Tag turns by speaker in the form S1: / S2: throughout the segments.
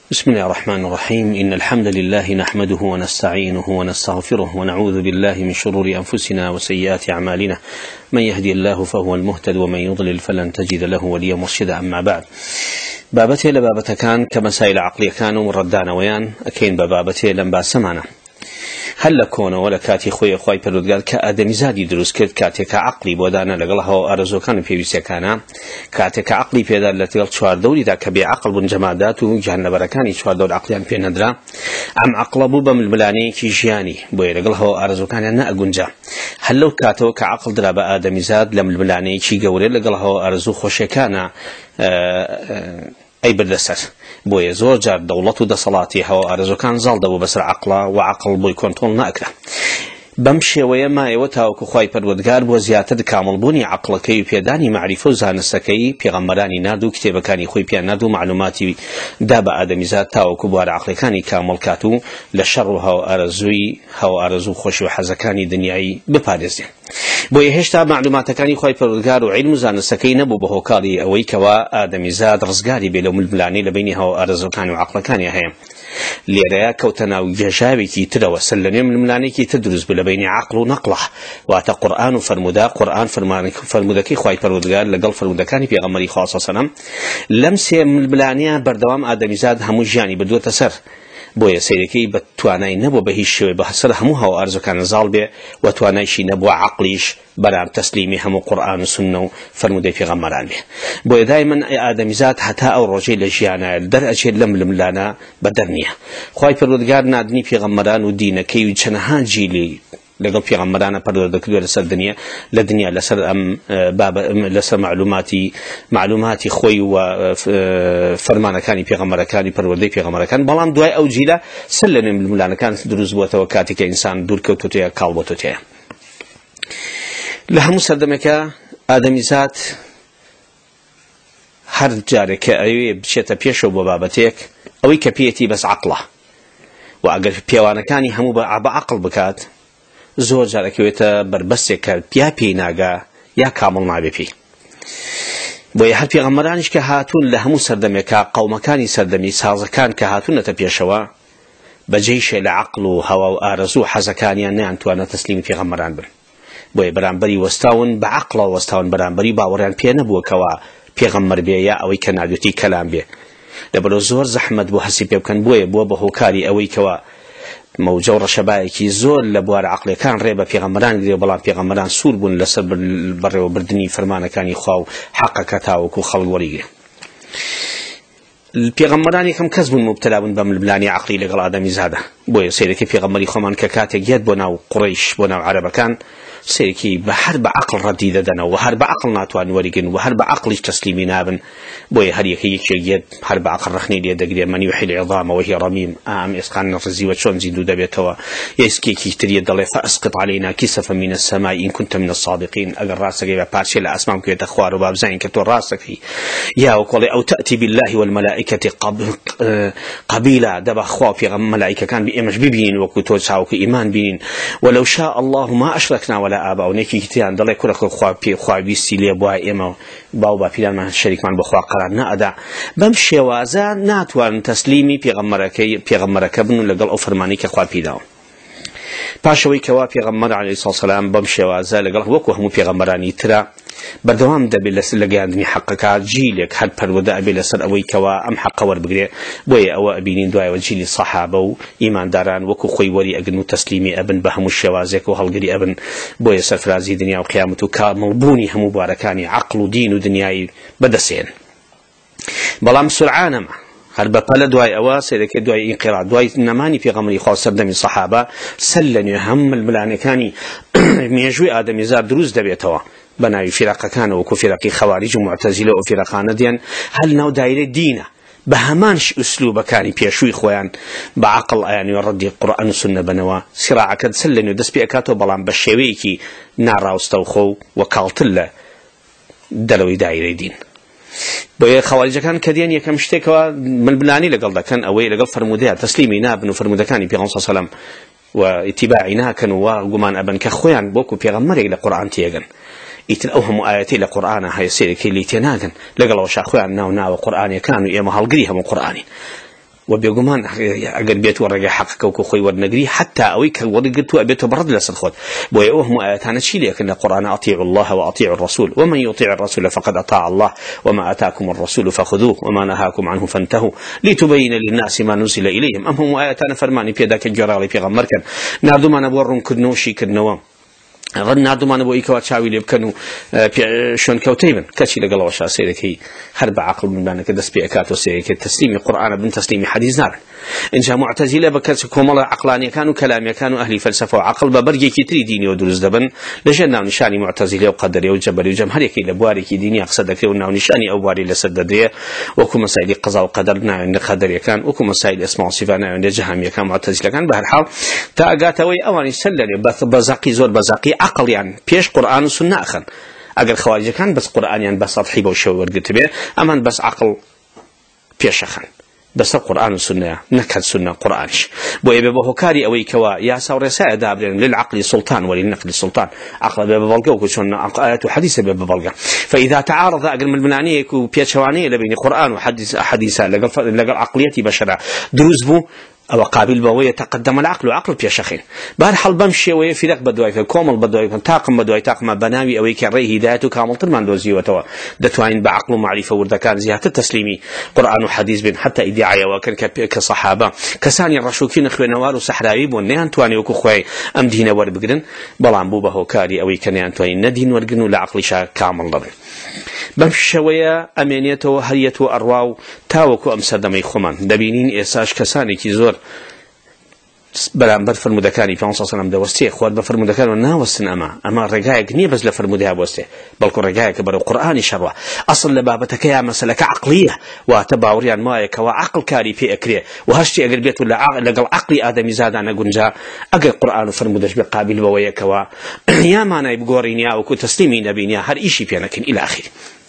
S1: بسم الله الرحمن الرحيم. إن الحمد لله نحمده ونستعينه ونستغفره ونعوذ بالله من شرور أنفسنا وسيئات أعمالنا، من يهدي الله فهو المهتد ومن يضلل فلن تجد له وليا مرشدا. أما بعد، بابتي لبابته كان كمسائل عقلية كانوا مردانا ويان أكين ببابتي لم باسمانا هل لكون ولا كاتي خوي پروردگار كآدمي زادي دروس كرد كاتك عقلي بودانا لقلها أرزو كان في بيسكانا كاتك عقلي في ذا التي قلت شوار دوري ذاك بعقل بن جمادات وجهن بركاني شوار دور عقليان في ندرا أم عقل بوبا من البلاني كي جياني بوي لقلها أرزو كان أنا أقنجا هل لو كاتو كعقل درا بآدمي زاد لم البلاني كي قوري لقلها أرزو خوشكانا أي بردسر بوي زور جار دولته دا صلاتي هو أرزو كان زال دو بسر عقله وعقل بوي كنترول ناكله بمشي ويما يوتاوكو خواي پروردگار بو زياتر كامل بوني عقلكي بيداني معرفة زانستكي پیغمبراني نادو كتابكاني خوي بيان نادو معلوماتي داب آدمي زاد تاوكو بوار عقلكاني كامل كاتو لشرها وأرزوي هو أرزو خوش وحزكاني دنياي بپارزي بو يهشتا معلوماتكاني خواي پروردگار وعلم زانستكي نبو بهوكاري اويكوا آدمي زاد رزقاري بلو ملبلاني لبيني هو أرزوكاني وعقلكاني هيا ليريا كوتنا وجشابكي تدوى سلني من الملانيكي تدرس بلبين عقل ونقله واتا قرآن فرمدا قرآن فرمدكي خواي پروردگار لقل فرمدكاني في غمري خاصة سنم لمسي من الملانية بردوام آدمي زاد همو جاني بدو تسر بويا سيركي بتواناي نبو بهيش بحصر هموها وارزو كان زالبه وتوانايشي نبو عقليش برام تسليمي همو قرآن وسنة فرمودي في غمران به بويا دائما آدمي زاد حتى او رجي لجيانا درجة لم لنا بدرنية خواهي پروردگار نادني في غمران ودينة كي وچنها جيلي لقل في غمرانا پروردگار لسر دنيا لدنيا لسر ام باب لسر معلوماتي خوي وفرمانا كاني في غمرا كاني پروردگار في غمرا كان بلان دواي او جيلا سلن من الملانا كان دروز بوتا وكاتي كإنسان دور كوتوتيا كالبوتوتيا لهم سردمك آدمي ذات هر جارك ايوه بشيتا بيشو ببابتك اوي كبيتي بس عقله واقل في بيوانا كاني همو بعقل بكات زور جاركويتا بربسك بيا ناقا يا كامل نابي بي بوي هل پیغمبرانش که هاتون لهمو سردمي که قومكاني سردمي سازكان که هاتون نتبيشوا بجيش لعقل وهوا وآرزو حزكانيان نانتوانا تسليم پیغمبران بن بوي برانبري وستاون بعقل وستاون برانبري باوران بي نبو كوا پیغمبر بي يا اوي كنادوتي كلام بي لبرو زور زحمت بو حسي بيبكن بوي بو بهوكاري اوي كوا موجور شبايكي زور لبوار عقلي كان ريبا في غمران دي بلان في غمران سور بون لسر بر وبردني فرمانه كان يخاو حقك تاوكو خلق وريقه البيغمبراني كم كسب مبتلا بن بلاني عقلي لقل آدمي زاده بوي سيركي بيغمبري خمان ككاتك يد بناو قريش بناو عرب كان سيركي بحرب عقل رديدة دنا وحرب عقل ناتوان وريقن وحرب عقل تسليمي نابن بوي هريك يد حرب عقل رخني لي دقري من يحيي العظام وهي رميم اسقان نفزي وشون زيدو دبيتوا يسكي كي تريد الله فاسقط علينا كسفا من السماء ان كنت من الصادقين اجر راسك يبقى بارشي لاسمام كي تخوار وباب زين كتو راسك في يا وقال او تاتي بالله والملائكه قبيله دبا خوا في ملائكه كان بيمش بيبين وكتو شاوك ايمان بين ولو شاء الله ما اشركنا ولا ابا ونكي كتيان دله كل خوا بيستيلي بوا ايما باو با پیران من شریک من بخوا قرار نادا بمشي وازا ناتوان تسليمي پیغمبرك بن لقل او فرماني كخوا پیداو پاشوي كوا پیغمبر عليه الصلاه والسلام بمشي وازا لقل وكو هم پیغمبراني ترى بردوام دبل لقياندني حقك جيلك هل پرودا بلا سر اوي كوا ام حق ور بغري بوي او ابينين دواي وجيلي صحابه ايمان داران وكو خوي وري اجنو تسليمي ابن بهم الشوازك وهلغري ابن بوي سرفرازي دنيا وقيامته كامل بوني هم مباركاني عقل ودين ودنياي بدسين بلام سرعان هل بقال دواي اواسي لك دواي انقراض دواي نماني في غمري خاص دمي صحابه سلن هم الملانكاني ميجوي ادمي زاد دروز دبيتوا بناوي فرقه كان وكو فرقي خوارج ومعتزله وفرقان ديان هل نو دايره دينه بهمانش اسلوب كاني بيشوي خوان بعقل يعني يردي القران والسنه بنوا صراع كد سلن دس بيكاتو بلان بشويكي ناراوستوخو وكالتله دلوي دايره دين بوي خوارج كان كديان يكم شتكوا من بلاني لقل كان اوي لقل فرمودها تسليمي نابن فرمودكاني بيغمر صلى الله عليه وسلم واتباعنا كانوا وغمان ابن كخوان بوكو بيغمر الى قران تيغن يتلأوهم آياتي لقرآن هاي سيري كي اللي تناغن لقلوا شاخوان ناو قرآن كانوا إيما هالقريها من قرآن وبيقومان أجر بيت ورجع حقك وكخوي ورنجري حتى أويك ورجعت وأبيت برد لسخوت ويأوهم آياتنا شيء لكن القرآن أطيعوا الله وأطيعوا الرسول ومن يطيع الرسول فقد أطاع الله وما أتاكم الرسول فخذوه وما نهاكم عنه فانتهوا لتبين للناس ما نزل إليهم أم هم آياتنا فرماني في ذاك الجرالي في غمركن نادو ما نبورن كدنوشي كدنوا غنا دومان بو إيكوا تشاوي لبكنو شون كوتيبن كشي لقلا وشا سيركي هرب عقل من بانك دس بيكاتو سيركي تسليم القرآن بن تسليم حديث نار إن جاء معتزلة بكرس كوملا عقلانية كانوا كلامية كانوا أهل فلسفة وعقل ببرجي كتري ديني ودروس دبن لجنا نشاني معتزلة وقدرية وجبري وجمهري كي لبواري كي ديني أقصد كيونا ونشاني أبواري لسددية وكم مسائل قضاء وقدرنا عند قدرية كان وكم مسائل اسماء وصفانا عند جهمية كان معتزلة كان بهالحال تاجاتوي أواني سلني بزاقي زور بزاقي عقل يعني بيش قرآن وسنة أخن أجر خوارج كان بس قرآن يعني بس سطحي بوشوا ورقت به أمان بس عقل بيش أخن بس القرآن والسنة نكهد سنة قرآنش بويبه كاري أوي كوا يا سور رسائل دابرين للعقل سلطان وللنقل سلطان عقل ببلغة وكشون آيات وحديث ببلغة فإذا تعارض أجر من المنانية وبيتشوانية لبين قرآن وحديث لقى عقليتي بشرة دروز بو أو قابل بويه تقدم العقل وعقل بيشخين بهالحال بمشي ويا فرق بدوي كومل بدوي طاقم بدوي طاقم بناوي أو كريه هدايته كامل طرمان دوزي وتوا دتوين بعقل ومعرفة ورد كان زيادة التسليمي قرآن وحديث بين حتى إدعاء وكان كصحابة كساني الرشوكين أخوي نوار وسحراوي بونيان تواني وكخوي أم دين ور بقدن بلان بوبه كاري أو كان توين ندين ورجنو لعقل شا كامل ضبن بمشي ويا أمانيته هريته أرواو تاوكو أم سدمي خمان دبينين إساش كساني كيزور بلان فرمودكاني في عنصر سلام دوستي خوات بفرمودكان وناوستن أما رجايك ني بس لفرمودها بوستي بل رجايك برو قرآن شرع أصل لبابتك يا مسألة عقلية وتباوريان مايك وعقل كاري في أكريه وهشتي أقل بيت ولا لقل عقلي آدمي زاد أنا قنجا أقل قرآن فرمودش بقابل بويك يا مانا يبقورين يا وكو تسليمين نبين يا هر إيشي بيانكن إلى آخر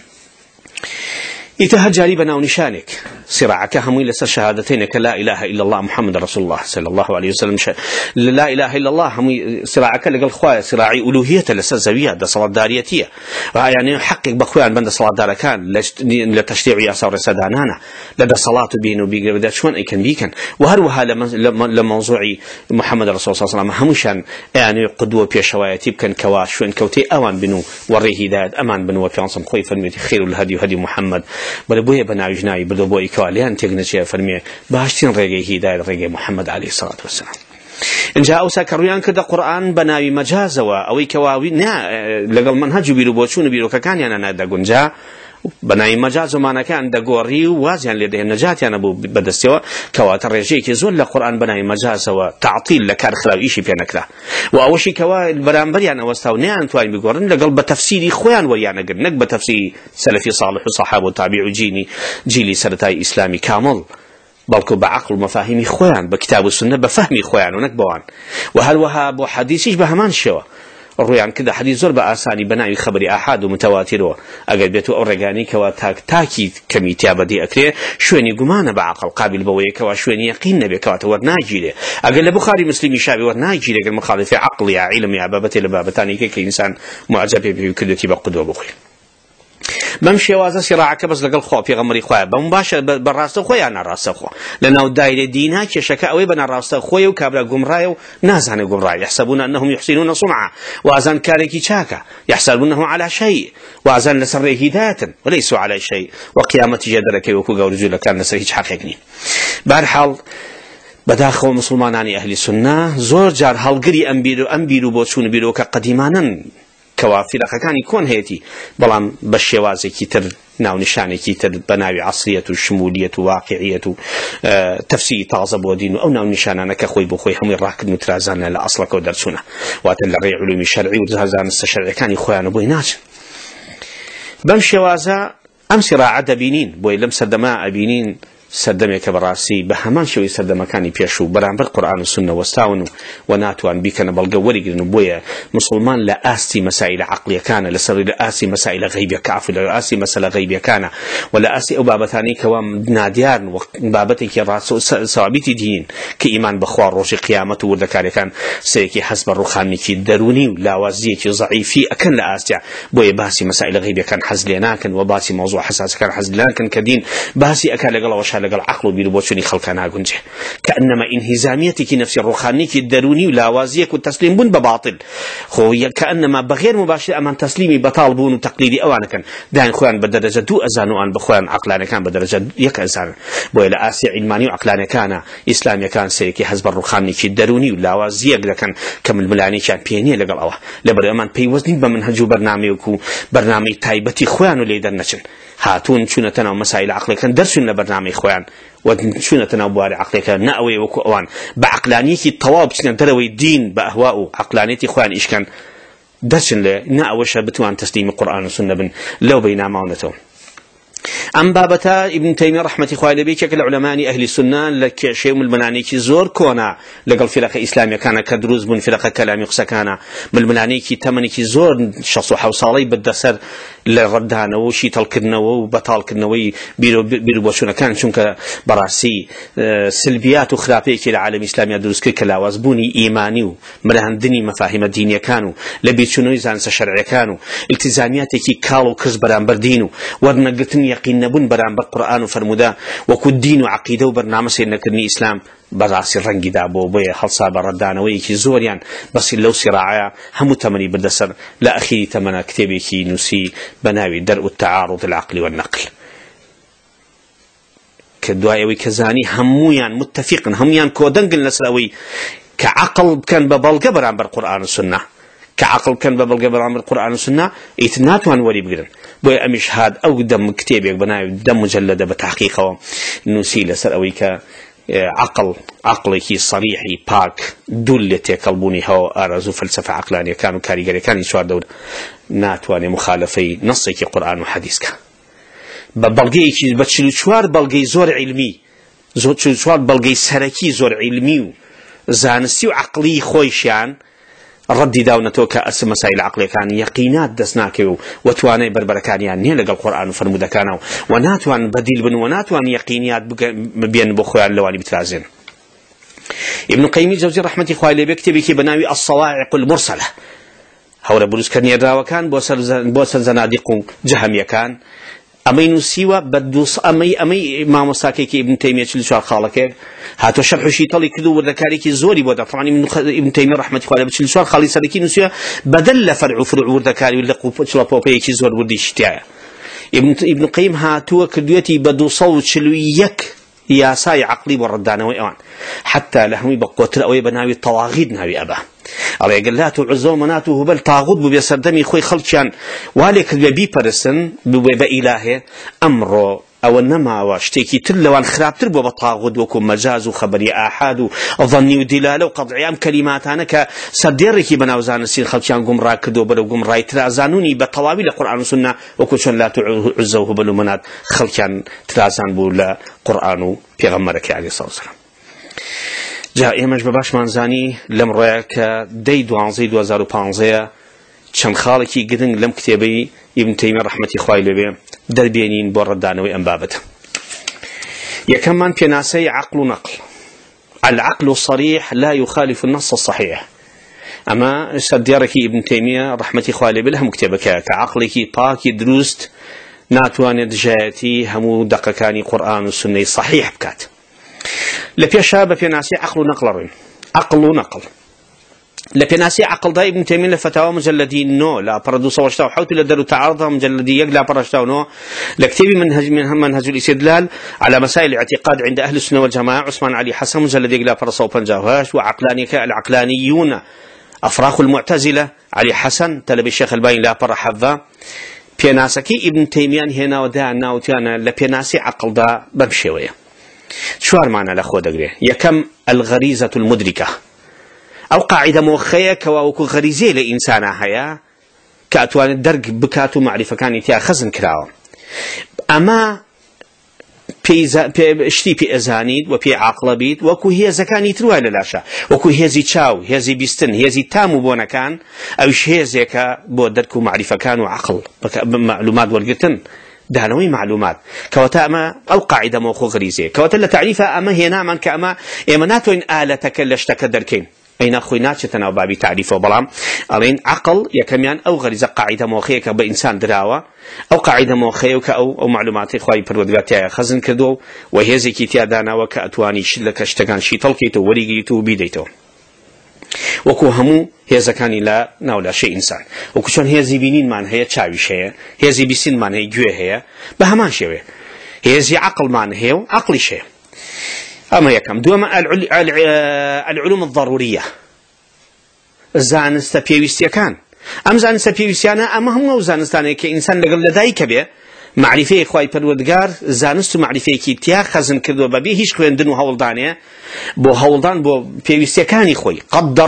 S1: يتهجى بنا ونشانك صراعك هم لسر شهادتينك لا إله إلا الله محمد رسول الله صلى الله عليه وسلم لا إله إلا الله هم صراعك لقى الخوايا صراعي ألوهية لسر زوية ده صلاة داريتية يعني حقق بخوان بند صلاة دار كان لتشريع ياسر سدانانا لدى صلاة بين وبيقرد شون أي كان بيكن وهروها لموضوع محمد رسول الله صلى الله عليه وسلم همشان يعني قدوة بيشوايتي بكن كواش شون كوتي أوان بنو وريه داد أمان بنو في عنصم خوي فرميتي خير الهدي هدي محمد بل بويه بناوجناي بدو بوي كواليان تجنشي فرمي باشتين رجعي هداية رجع محمد عليه الصلاة والسلام إن جاء سكريان كذا قرآن بناوي مجازوا أو كواوي لقل منهج بيرو بوشون بيرو كان يعني أنا دا جنجا بناي مجاز وما كان دا قوري وازيان لديه النجاة يعني أبو بدستوا كواتر رجيك يزول القرآن بناي مجاز وتعطيل لكار خلاو إيشي في نكلا وأوشي كوا البرامبر يعني وستاو نيان تواني بيقولن لقل بتفسيري خوان وريانا قل نك بتفسير سلفي صالح وصحابه وتابع جيلي سرتاي إسلامي كامل بلكو بعقل ومفاهيم خوان بكتاب السنة بفهمي خوان ونكبوان وهل وهاب وحديثيش بهمان شوا الرؤيان كذا حديث زور بأساني بناء خبر أحد ومتواتر أجل بيتو أورجاني كوا تاكيد كميتيا بدي أكره شويني جمانة بعقل قابل بويك وشويني يقين نبي كوا ورناجيله أجل البخاري مسلم شابي ورناجيله أجل مخالف عقل يا علم يا بابتي لبابتاني كإنسان معجب بكلتي بقدوة بخير بمشي وازا صراعك بس لقل خو في غمري خويا بمباشر بالراس خويا انا راس خو لانه دايره دينها شكاوي بنا راس خويا وكابرا قمراي نازن قمراي يحسبون انهم يحسنون صنعا وازن كاريكي شاكا يحسبون انه على شيء وازن لسر هدايه وليسوا على شيء وقيامه جدرك وكو رجل كان نسري حقيقني بهالحال بداخل مسلمانان اهل السنه زور جار هلغري امبيرو بوشون بيروك قديمانا كوافر كان يكون هيتي بلان بشوازي كتر ناو نشاني كتر بناوي عصرية وشمولية وواقعية تفسير تعظب ودين أو ناو نشانا كخوي بخوي هم الراكد مترازانا لأصلك ودرسونا واتلغي علومي شرعي وزهزان السشرعي كان يخوان بويناش بمشوازا أمسي راعد بينين بوي لم سدماء بينين سردمك براسي بهمان شوي سردمكاني بيشو برامبر القرآن والسنة واستاونوا وناتوان بيكنا بلقوري قلنوا بويا مسلمان لآسي مسائل عقلية كان لسر لآسي مسائل غيبية كعفو لآسي مسألة غيبية كان ولا آسي أو بابتاني كوام ناديان وبابتك الراسو سوابيتي دين كإيمان بخوار روشي قيامته وردكاري كان سيكي حسب الرخاني كي دروني ولا وزيكي ضعيفي أكن لآسي بويا باسي مسائل غيبية كان حزليناكن وباسي موضوع حساس كان حزليناكن كدين باسي أكان لقلا وشار لەگەڵ عقل و بیر و بۆچوونی خەڵکە ناگونجێ کەئەنەما ئینهیزامیەتێکی نەفسی ڕوحانیەکی دەرونی و لاوازیەک و تەسلیم بوون بە باتڵ خۆ کەئەنەما بەغێر مباشر ئەمان تەسلیمی بەتاڵ بوون و تەقلیدی ئەوانەکەن دایان خۆیان بە دەرەجە 2 ئەزان و ئەن بخۆیان عەقلانیەکان بە دەرەجە 1 ئەزان بۆیە لە ئاسی عیلمانی و عەقلانیەکانە ئیسلامیەکان سەرێکی حەز بە ڕوحانیەکی دەرونی و لاوازیەک دەکەن کە ململانێکیان پێ نییە لەگەڵ ئەوە لەبەر ئەمان پەیوەست نین بە منهەج و بەرنامەیەک و بەرنامەی تایبەتی خۆیان و لێ دەرنەچن هاتوون چوونەتە ناو مەسائل عەقلەکان دەرچوون لە بەرنامەی خۆیان و چوونەتە ناو بواری عەقلەکان نە ئەوەی وەکو ئەوان بە عەقلانیەکی تەواو بچنە دەرەوەی دین بە ئەهوا و عەقلانیەتی خۆیان ئیشکەن دەرچن لێ نە ئەوەشە بتوان تەسلیمی قورئان و سوننە بن لەو بەینا ماونەتەوە ئەم بابەتە ئیبن تەیمیە ڕەحمەتی خوای لێ بێ یەکێک لە عولەمانی ئەهلی سوننە لە کێشەی و ململانێکی زۆر کۆنا لەگەڵ فیرەقە ئیسلامیەکانە کە دروست بوون فیرەقە کەلامی قسەکانە ململانێکی تەمەنێکی زۆر 67 ساڵەی بەدەسەر لە ڕەدانەوە و شیتەڵکردنەوە و بەتاڵکردنەوەی بیر و بۆچوونەکان چونکە بەڕاستی سلبیات و خراپەیەکی لە عالەمی ئیسلامیا دروست کرد کە لاوازبوونی ئیمانی و مەرهەندنی مەفاهیمە دینیەکان و لە بیرچوونەوەی زانستە شەرعیەکان و ئیلتیزامیاتێکی کاڵ و کرس بەرامبەر دین و وەرنەگرتن یەقین نەبوون بەرامبەر قورئان و فەرمودا وەکو دین و عەقیدە و بەرنامە سێرنەکردنی ئیسلام بەڕاستی ڕەنگیدا بۆیە هەڵسا بە ڕەدانەوەیەکی زۆریان بەسی لەو سیراعەیە هەموو تەمەنی بردەسەر لە ئەخیری تەمەنە کتێبێکی نووسی بە ناوی دەرء التعارض العقلی والنقل کە دوای ئەوەی کە زانی هەموویان متفقن هەموویان کۆدەنگن لەسەر ئەوەی کە عەقڵ بکەن بە بەڵگە بەرامبەر قورئان و سوننە كعقل كان ببلغ برامج القرآن والسنة إتناتوان وري بقرن بوي أمش هاد أو دم كتابك بناء دم مجلدة بتحقيقه نسيل سرأويك عقلك صريحي باك دولتي قلبوني هو أرزو فلسفة عقلانية كانوا كاريجري كان يسوار دول ناتواني مخالفي نصك قرآن وحديثك ببلغي بتشلوشوار بلغي زور علمي زور بلغي سركي زور علمي زانستي وعقلي خويشان ردي داونتو كأس مسائل عقلية كان يقينات دسناكي وتواني بربركانيان نيل لقى القرآن وفرمودا كانوا وناتوان بديل بن وناتوان يقينيات بين بخويا اللواني بترازين ابن قيم الجوزي رحمة الله عليه بيكتب كي بناوي الصواعق المرسلة هورا بروز كان يراوا كان بوسر زنادق جهمية كان أمين سيوا بدوس أمي ما مساكيك ابن تيمية شلشوار خالك هاتو شرح شيطالي كذو وذكاريك زوري بودا طبعا ابن تيمية رحمة الله عليه شلشوار خالي سالكي نسيوا بدل فرع وذكاري ولا شلابوبيك زور ودي شتاع ابن قيم هاتو كدوتي بدو صوت شلويك ياساي عقلي وردانه وإيوان حتى لهمي بقوتر أوي بناوي الطواغيد ناوي أبا الله يقول لا تعزو مناته هبل طاغوت ببيسر دمي خوي خلشان والك ببي برسن بإلهه أمره أو إنما واشتكي تلوان خراب تربو بطاغوت وكم مجاز وخبري آحاد وظني ودلالة وقطعي أم كلماتانا كسرديركي بناوزان السين خلشان قم راكدو بلو قم راي ترازانوني بطوابي لقرآن وسنة وكوشن لا تعزو هبل منات خلشان ترازان بولا قرآن في غمرك عليه الصلاة والسلام جاء إمج بباش منزاني لم رأيك دي دوانزي 2015 چەند خاڵێکی گرنگ لەم کتێبەی ئیبن تەیمیە ڕەحمەتی خوای لێبێ دەربێنین بۆ ڕەدانەوەی ئەم بابەتە. یەکەممان پێناسەی عقل و نەقل. العقل الصريح لا يخالف النص الصحيح. أما سرديارك ابن تيمية رحمة خوای لێبێ لە هەموو کتێبەکە کە عقلێکی پاکی دروست ناتوانێت جایەتی هەموو دەقەکانی قورئان و سنەی صحیح بکات. لە پێشا بە پێناسی عقل و نەقل ڕێن. عقل و نەقل. لبناسي عقل دا ابن تيمية لفتاوى مجلدي نو لا بردو صوشتاو حوت لدرو تعارضها مجلدي يقلا برشتاو نو لكتبي منهج الاستدلال على مسائل الاعتقاد عند أهل السنة والجماعة عثمان علي حسن مجلدي يقلا برصو بنجاوهاش العقلانيون أفراخ المعتزلة علي حسن تلبي الشيخ الباني لا برحفا بناسكي ابن تيمية هنا ودانا وتانا لبناسي عقل دا بمشيوية شوار معنا لأخوة دقريه يكم الغريزة المدركة أو قاعدة موخية كواوكو غريزية لإنسان هيا كأتوان الدرق بكاتو معرفة كان يتيا خزن كراو أما اشتي بي أزانيد وبي عقل بيت وكو هي زكاني تروها للاشا وكو هي زي تشاو هي زي بيستن هي زي تامو بونا كان أوش هي زيكا بو دركو معرفة كان وعقل معلومات والقتن دانوي معلومات كوتا أما أو قاعدة موخو غريزية كوتا لتعريفها أما هي نعما كأما إماناتو إن آلتك لشتك دركين أين أخوينا شتنا وبابي تعريفه بلام ألين عقل يكميان أو غريزة قاعدة موخيك بإنسان دراوة أو قاعدة موخيك أو معلومات إخوائي برودقاتها خزن كدو وهي زي كيتيا دانا وكأتواني شلك اشتغان شي تلقيتو وريقيتو بيديتو وكو همو هێزەکانی لا ناولا شيء إنسان وكو شون هێزی بینینمان هەیە چاویش هەیە هێزی بیسینمان هەیە گوێ هەیە بە هەمان شێوێ هێزی عقلمان هەیە و عقلیش هەیە أما يكم دوما العلوم الضرورية زانست بيويستيا كان أم زانست بيويستيانا أما هم زانستاني كإنسان لقل لدايك به معرفة إخوائي پروردگار زانست معرفة كيتيا خزن كردو ببي هيش خويندن وهولدانيا بو هولدان بو بيويستيا كان إخوائي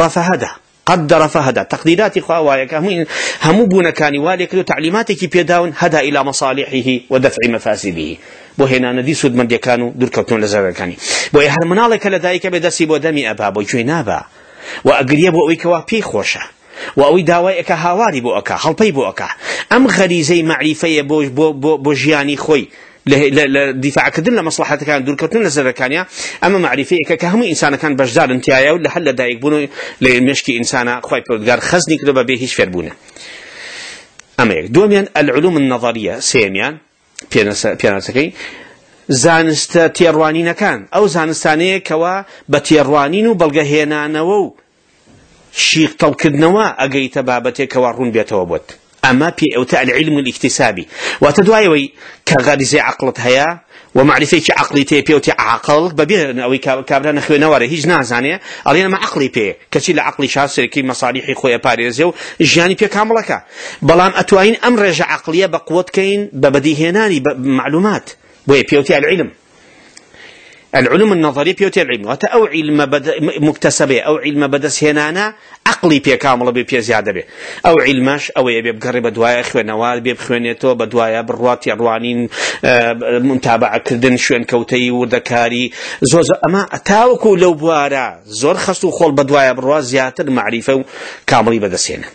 S1: قدر فهدى تقديرات إخوائي همو بونا كاني والي كدو تعليماتك بيداون هدى إلى مصالحه ودفع مفاسده بو هنا ندي سود من ديكانو دور كوتون لزاكاني بو هر منالك لدايك بدسي بو دمي أبا بو جوينابا وأقريب بو أويكوا بي خوشة وأوي داوائك هاواري بو أكا حلبي بو أكا أم غريزي معرفة بو جياني خوي لدفاع كدن لمصلحتك كان دور كوتون لزاكانيا أما معرفة كهم إنسان كان بجدار انتيايا ولا حل دايك بونو لمشكي إنسان خوي برودقار خزني كدو ببيهش فربونه أما يك دوميان العلوم النظرية سيميان بياناتكي زانست تيروانين كان أو زانستانية كوا بتيروانين وبلغهينا نوو شيخ توكدنوا أجيت بابتي كوارون بيتوبوت أما بي أو العلم الاكتسابي وتدوايوي كغريزة عقلت هيا ومعرفة عقلي تي بي أو عقل ببير أو كابرنا خوينا ورا هيج نازانية علينا ما عقلي بي كشيل عقلي شاسر كي مصالحي خويا باريزيو جاني بي كاملك بلام أتواين أمر رجع عقلية بقوة كين ببديهناني بمعلومات بوي بي أو العلم العلوم النظرية بيوتي العلم أو علم مكتسبة أو علم بدس هنانا عقلي بي كامل بي زيادة بي أو علمش أو يبي بقرب بدوايا إخوة نوال بي بخوانيتو بدوايا بالرواتي أروانين متابعة كردن شوين كوتي وردكاري زوز أما تاوكو لو بوارا زور خصو خول بدوايا بالروات زيادة المعرفة كامل بدس هنا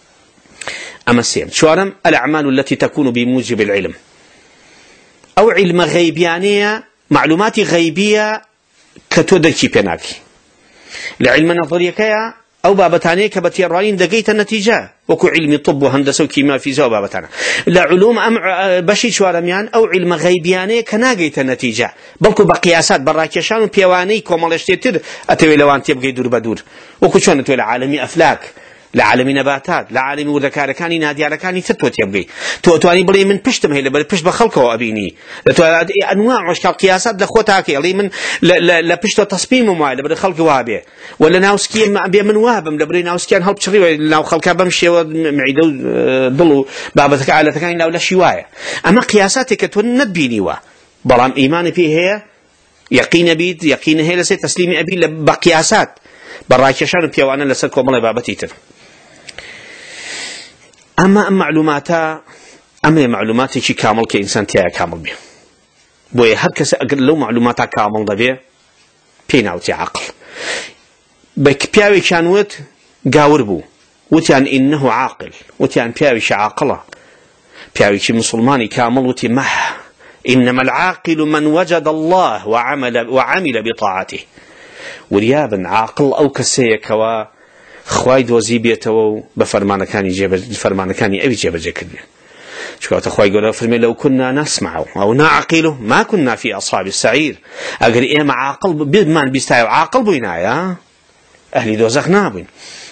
S1: أما السيم شوارم الأعمال التي تكون بموجب العلم أو علم غيبيانية معلومات غيبية كتودكي بيناكي لعلم نظرية كيا أو بابتانية كبتيرانين دقيت النتيجة وكو علم طب وهندسة وكيمياء فيزياء وبابتانا لعلوم بشي شوارميان أو علم غيبيانية كناقيت النتيجة بلكو بقياسات براكيشان وبيواني كومالشتيتر أتوي لوان تبقي دور بدور وكو شون أتوي لعالمي أفلاك لعالم نباتات لعالم وذكاركاني نادياركاني تتوت يبغي تواني بلي من بشتم هي بل بشت بخلقه أبيني أنواع أشكال قياسات لخوتاكي اللي من لبشت تصميم معين بل خلق وابه ولا ناوسكي بي من وابم لبري ناوسكي هل بشري ناو خلقها بمشي معيدو ضلوا بابتك على تكاني لا ولا شوايه أما قياساتك تنبيني وا بلام إيماني فيه هي يقين بيد يقين هي لسه تسليم أبي بقياسات براكشان بيوانا لسكو مالي بابتيتر أما معلوماتي شي كامل كإنسان تيا كامل بيه بوي هركس أقل لو معلوماتها كامل دبيه بيناوتي عقل بك بياوي كانوت قاور بو وتيان إنه عاقل وتيان بياوي عاقلة بياوي مسلماني كامل وتي مح إنما العاقل من وجد الله وعمل بطاعته وريابا عاقل أو كسيك و خوايد وزيبيته بفرمانكاني أبي جيب جكدي شكوت أخوي يقول فرمي لو كنا نسمع أو نعقل ما كنا في أصحاب السعير أقول إيه مع عاقل بمن بيستعير عاقل بينايا أهلي دوزخ نابين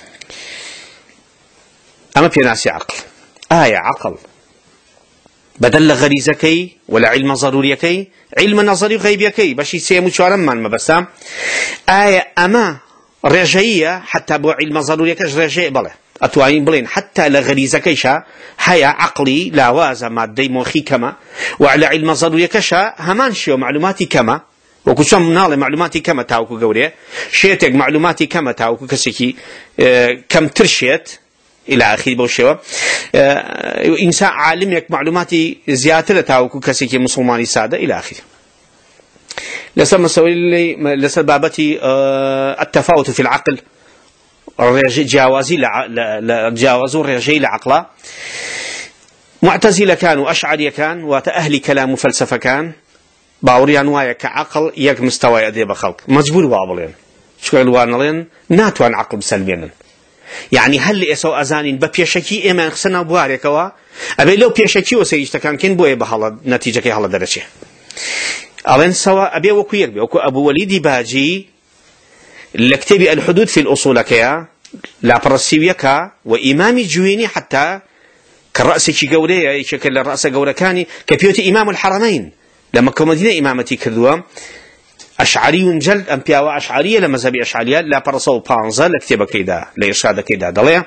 S1: أما في ناس عقل عقل بدل غريزكي ولا علم ضروريكي علم نظري غيبيكي باش يسيمو شوارم ما بسام أما رجعية حتى بو علم ضروريكش رجعي بله أتوانين بلين حتى لغريزكيشا هيا عقلي لا وازا مادي موخي كما وعلى علم ضروريكشا همان شيو معلوماتي كما وكشم منال معلوماتي كما تاوكو قوري شيتك معلوماتي كما تاوكو كسيكي كم ترشيت إلى آخر بوشوا إنسان عالمك معلوماتي زيادة تاوكو كسيكي مسلماني سادة إلى آخره لسه مسوي لسه بابتي التفاوت في العقل جاوزوا الرجعي لعقله معتزلة كانوا أشعرية كان وتأهلي كلام فلسفة كان باوريان وايا كعقل يك مستوى يدي بخلق مجبور بابلين شكل وانلين ناتوان عقل بسلمين يعني هل اسو ازانين ببيشكي اما خسنا بواريكوا ابي لو بيشكي وسيجت كان كن بوي بحال نتيجه كي حال درجه الين سوا ابي وكو يربي وكو ابو وليد باجي لكتبي الحدود في الاصول كيا لا برسيويكا وامام جويني حتى كالراس شي قوري شكل الراس قوركاني كبيوتي امام الحرمين لما كمدينه امامتي كذوا أشعري جلد أم بياوا أشعرية لمذهب أشعرية لا برصو بانزا لكتب كيدا لإرشاد كيدا دليا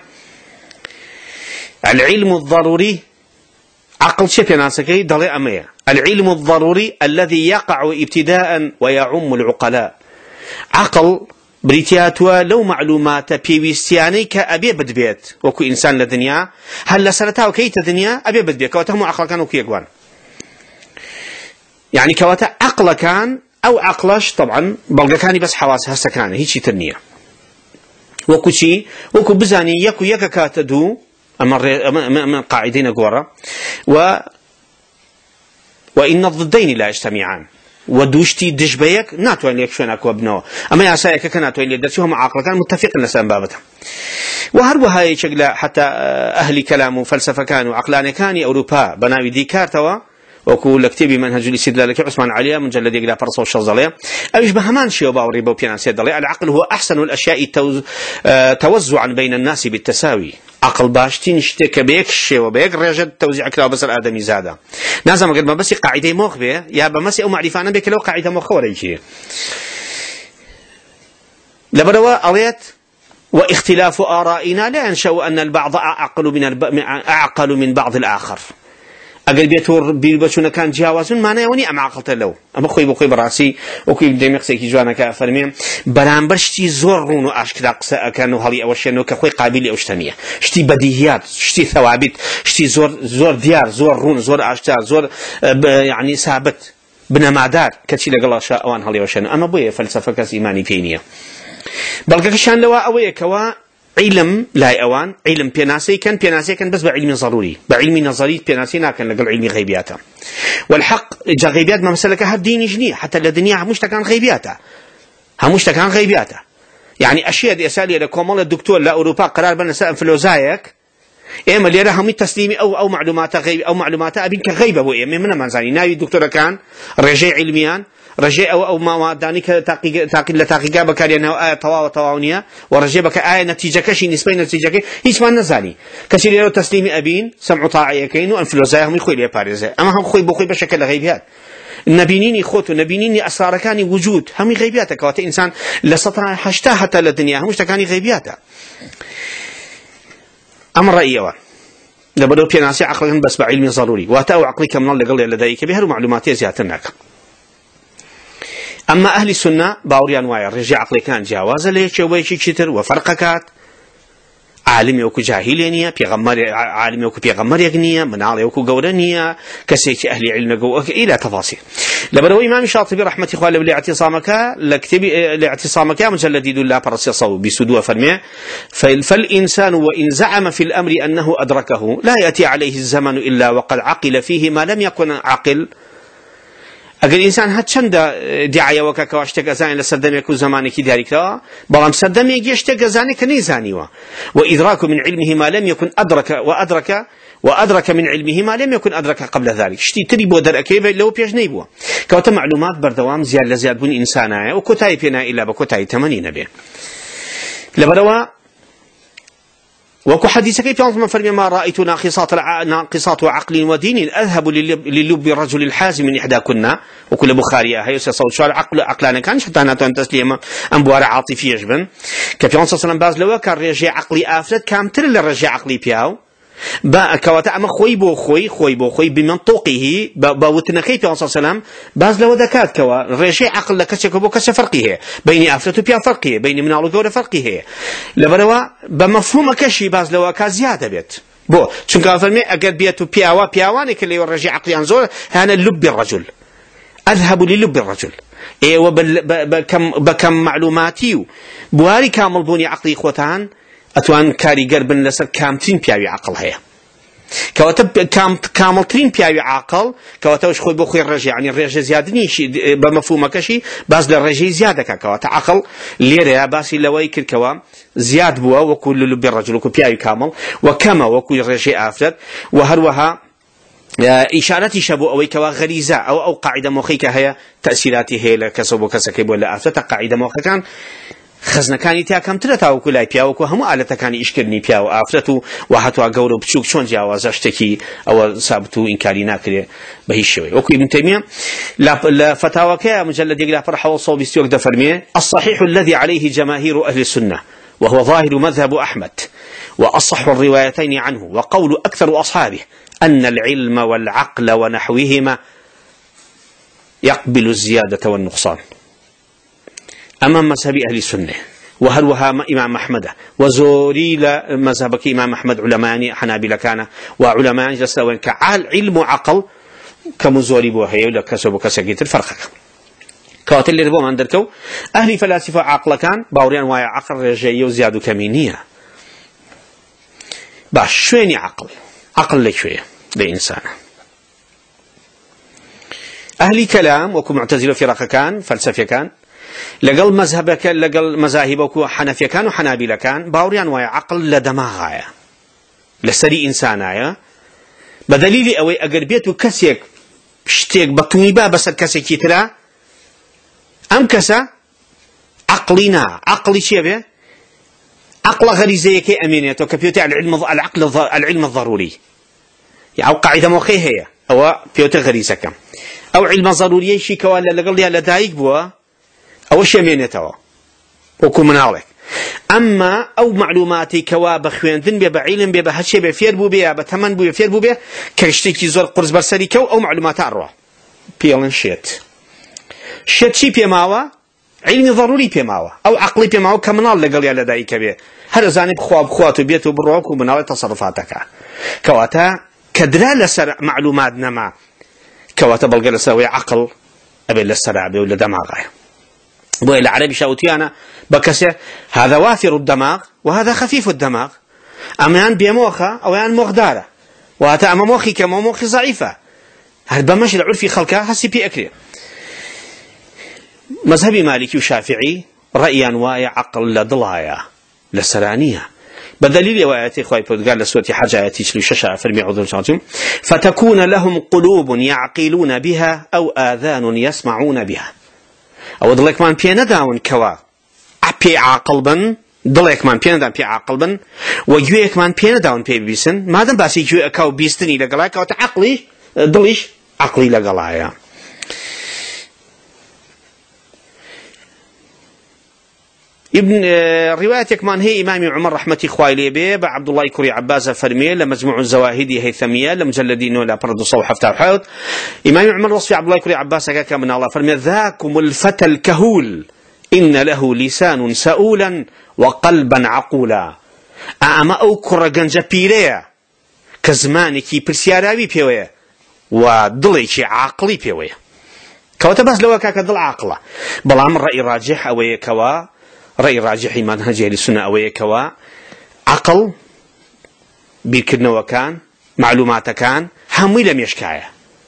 S1: العلم الضروري عقل شيء ناسكي دليا أمية العلم الضروري الذي يقع ابتداء ويعم العقلاء عقل بريتياتوا لو معلومات بيويستياني كأبي بدبيت وكو إنسان لدنيا هل لسنتها وكيت الدنيا أبي بدبيت كواتهم عقل كانوا كيقوان يعني كواتا عقل كان أو عقلش طبعا بلغا كاني بس حواس هسه كان هيك تنية وكو شي وكو بزاني يكو يكا كاتدو أما قاعدين قورا وإن الضدين لا يجتمعان ودوشتي دجبيك ناتوين يكشون أكو ابنو أما يعسايك كناتوين يدرسوهم عقل كان متفق لسان بابتها وهربها هاي شغلة حتى أهل كلام وفلسفة كانوا عقلاني كاني أوروبا بناوي ديكارتوا وكل كتابي منهج الاستدلال عثمان عليا مجلد يقرا فرصه الشظليه ايش بهمان شيء باوري بو بيانسي دلي العقل هو احسن الاشياء توزعا بين الناس بالتساوي عقل باشتي نشتك بيك شيء وبيك رجد توزيع كلا بس الادمي زاده لازم قبل ما بس قاعده مخبه يا بمسي او معرفه انا بك لو قاعده مخوري شيء لبروا اليت واختلاف آرائنا لا ينشأ أن البعض أعقل من بعض الآخر اگر بيتور بيلبسون كان جاوزون معناه وني ام عقلت له اما خوي بخوي براسي وكي ديمقسي كي جوانا كافرمي برامبرشتي زور رونو اشكلا قسا كانوا هلي اوشنو كخوي قابل اوشتميه شتي بديهيات شتي ثوابت شتي زور ديار زور رون زور اشتار زور يعني ثابت بنمادار كتشي لقلا شاء وان هلي اوشنو اما بويه فلسفه كاس ايماني فينيه بلغ كشان لوا اويه كوا علم لا أوان علم بيناسي كان بس بعلم ضروري بعلم نظري بيناسي كان لقل علم غيبياته والحق جا غيبيات ما مسألة هالدين جنيه حتى الدنيا همش كان غيبياته يعني أشياء دي أسالي لكمال الدكتور لا أوروبا قرار بنا سأم فلوزايك إما اللي راهم تسليمي أو معلومات غيب أو معلومات أبين كغيبة بو إما من منزاني ناوي الدكتور كان رجع علميا رجاء أو ما دانيك تحقيق بكاري أنه طواونية ورجاء بك نتيجة كشي نسبة نتيجة هيش ما نزاني كثير يرو تسليم أبين سمعوا طاعية كينو أنفلوزاهم يخوي لي باريزة أما هم خوي بخوي بشكل غيبيات نبينيني خوتو نبينيني أسرار كاني وجود هم غيبياتك كوات إنسان لسطنا حشتها حتى للدنيا هم كاني غيبياته أمر رأيه لبدو بيناسي عقلهم بس بعلم ضروري واتأو عقلك من الله قال لديك بهر معلومات زيادتناك أما أهل السنة باوريان وايا رجع عقلي كان جاواز ليش ويشي كتر وفرقكات عالم يوكو جاهلينيا عالم يوكو بيغمر يغنيا منال يوكو قورانيا كسيك أهل علم قوك إلى تفاصيل لبرو إمام الشاطبي رحمة إخوة لاعتصامك مجلد يدل لا برسيصو بسدوة فرمي فالإنسان وإن زعم في الأمر أنه أدركه لا يأتي عليه الزمن إلا وقد عقل فيه ما لم يكن عقل اگر انسان هاتشند دعايه وكا اشتك ازاني لسردمك زمانك دارك بلام سردمك يشتك ازانك نيزانيوا وادراك من علمه ما لم يكن وادرك من علمه ما لم يكن ادرك قبل ذلك شتي تريبو درك لو بيش نيبو كوت معلومات بردوام زياد بن انسانايا وكتاي بينا الا بكتاي 80 نبي لبروا وكو حديثك يبيان فرمي ما رأيت ناقصات عقل ودين أذهب للب الرجل الحازم من إحداكن وكل بخارية هي صوت شو عقلنا كان حتى أنا تسليم أنبوار عاطفي يجبن كبيان صلى الله عليه وسلم باز لو كان رجع عقلي آفلت كام ترى الرجع عقلي بياو با كواتا أما خوي بو بمنطقه باوتنا كيف صلى الله عليه وسلم باز لو ذكات كوا رجع عقل لك كشكبو كشفرقه بين آفلت بيا فرقه بين منالو جور فرقه لبروا بمفهوم كشي باز لو كزيادة بيت بو شنك أفرمي أجد بيتو بياواني كلي ورجع عقلي أنزور هنا لب الرجل أذهب للب الرجل إيه بكم معلوماتي بواري كامل بوني عقلي إخوتان أتوان كاري قربن لسر كامتين بياوي عقل هيا كواتب كاملترين بياوي عاقل كواتوش خوي بخوي الرجع يعني الرجع زيادني شيء بمفهوم كشي بس للرجع زيادة كوات عقل ليرة بس إلا ويكل كوا زياد بوا وكل لب الرجل وكل بياوي كامل وكما وكل الرجع أفرد وهروها إشارتي شبو أو كوا غريزة أو قاعدة مخيكة هي تأثيراتي هي لكسب وكسكب ولا أفرد قاعدة مخيكة كان خزنة كاني تيا كم ترى تاو كلاي بياو كهم آلة كاني إشكرني بياو آفرتو وحتى أجورو بشوك شون جاوزاشتكي أو سابتو إنكارينا كده بهالشوي. أوكي ابن تيمية لا فتاوى كا مجلد يقرأ فرح وصوب يستوك دفرمية الصحيح الذي عليه جماهير أهل السنة وهو ظاهر مذهب أحمد وأصح الروايتين عنه وقول أكثر أصحابه أن العلم والعقل ونحوهما يقبل الزيادة والنقصان. أمام مذهب أهل السنة وهروها إمام أحمد وزوري مذهبك إمام أحمد علماء حنابلة كان وعلماء جلسوا كعال علم وعقل كمزوري بوهي ولا كسب وكسكيت الفرق كواتل اللي ربما عندكو أهل فلاسفة عقل كان باوريان وايا عقل رجعي وزياد كمينية باش شويني عقل لك شوية لإنسان أهل كلام وكو معتزلة فرق كان فلسفة كان لقل مذهبك لقل مذاهبك حنفية كان وحنابلة كان باوريان وايا عقل لدماغايا لسري إنسانايا بدليل أوي أقربيته كسيك شتيك بطني بس كسيك يترى أم كسا عقلنا عقلي شيء عقل غريزية كي أمينيته كبيوتي العلم الضروري يعني قاعدة موخي هي أو بيوتي غريزة كم أو علم ضروري شيء كوالا لقل لها لدايق بوا أو شيء أمينيته وكو منالك أما أو معلوماتي كواب خويندن بيبا علم بيبا هاتشي بفير بو بيا بتمن بو بفير بو بيا كرشتكي زور قرص برسري كو أو معلومات أروى بيلن شيت شي بيماوا علمي ضروري بيماوا أو عقلي بيماوا كمنال لقل يا لدايك بيه هذا زاني بخوات بيتو بروك ومنال تصرفاتك كواتا كدرا لسر معلومات نما كواتا بلقى لسوي عقل أبي لسر أبي ولا دماغي بو العربي شاوتيانا بكسه هذا واثر الدماغ وهذا خفيف الدماغ أمان بيموخة أو أن مغدارة وهذا أما موخي كما موخي ضعيفة هذا بمشي العرفي خلقها هسي بي أكري مذهبي مالكي وشافعي رأيا وايا عقل لضلايا لسرانية بدليل وآياتي خواهي قال لسورة حج آياتي شلو ششا فرمي عذر شانتم فتكون لهم قلوب يعقلون بها أو آذان يسمعون بها أو ضلك من بينا داون كوا أبي عقل بن ضلك من بينا داون بي عقل بن وجويك من بينا داون بي بيسن ما دام بس يجوا كاو بيستني لقلاك أو تعقلي ضليش عقلي لقلايا ابن روايتك من هي إمام عمر رحمة إخوائي بيه عبد الله كري عباس فرمي لمجموع الزواهدي هيثمية لمجلدين ولا برد صوحة فتح حوت إمام عمر وصفي عبد الله كري عباس كاكا من الله فرمي ذاكم الفتى الكهول إن له لسان سؤولا وقلبا عقولا أما أو كرة جنجة بيريا كزمانكي برسياراوي بيوية وضليكي عقلي بيوية كوتا بس لو كاكا ضل عقله بلام رأي راجح أوي كوا رأي راجح منهج أهل السنة أوي كوا عقل بيركدنا وكان معلومات كان همي لم يشكايا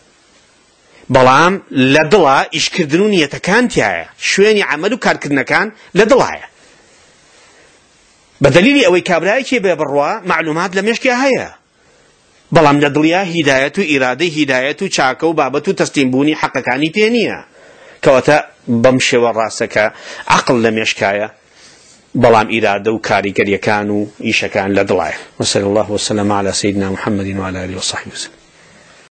S1: بلام لدلا إشكردنون يتكان تيايا شويني عملو كاركدنا كان لدلايا بدليل أوي كابراي كي ببروا معلومات لم يشكايا هيا بلام لدليا هداية إرادة هداية شاكو بابتو تستنبوني حقكاني بينيا كواتا بمشي وراسك عقل لم يشكايا بلام إرادة وكاري كريكانو إيشا كان لدلايا وصلى الله وسلم على سيدنا محمد وعلى آله وصحبه وسلم